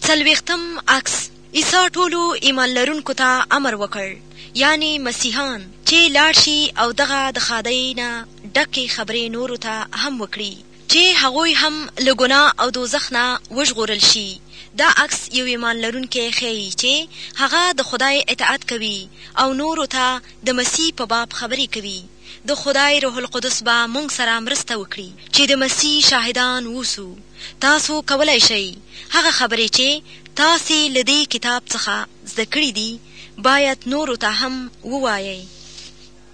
څلوېښتم عکس. عیسی ټولو ایمان لرونکو ته امر وکړ، یعنی مسیحان، چې لاړ شي او دغه د ښادۍ نه ډکې خبرې نورو ته هم وکړي، چې هغوی هم له ګناه او دوزخ نه وژغورل شي. دا عکس یو ایمان لرونکی ښیي چې هغه د خدای اطاعت کوي او نورو ته د مسیح په باب خبرې کوي. د خدای روح القدس به موږ سره مرسته وکړي چې د مسیح شاهدان ووسو. تاسو کولای شئ هغه خبرې چې تاسې له دې کتاب څخه زده کړې دي باید نورو ته هم ووایئ.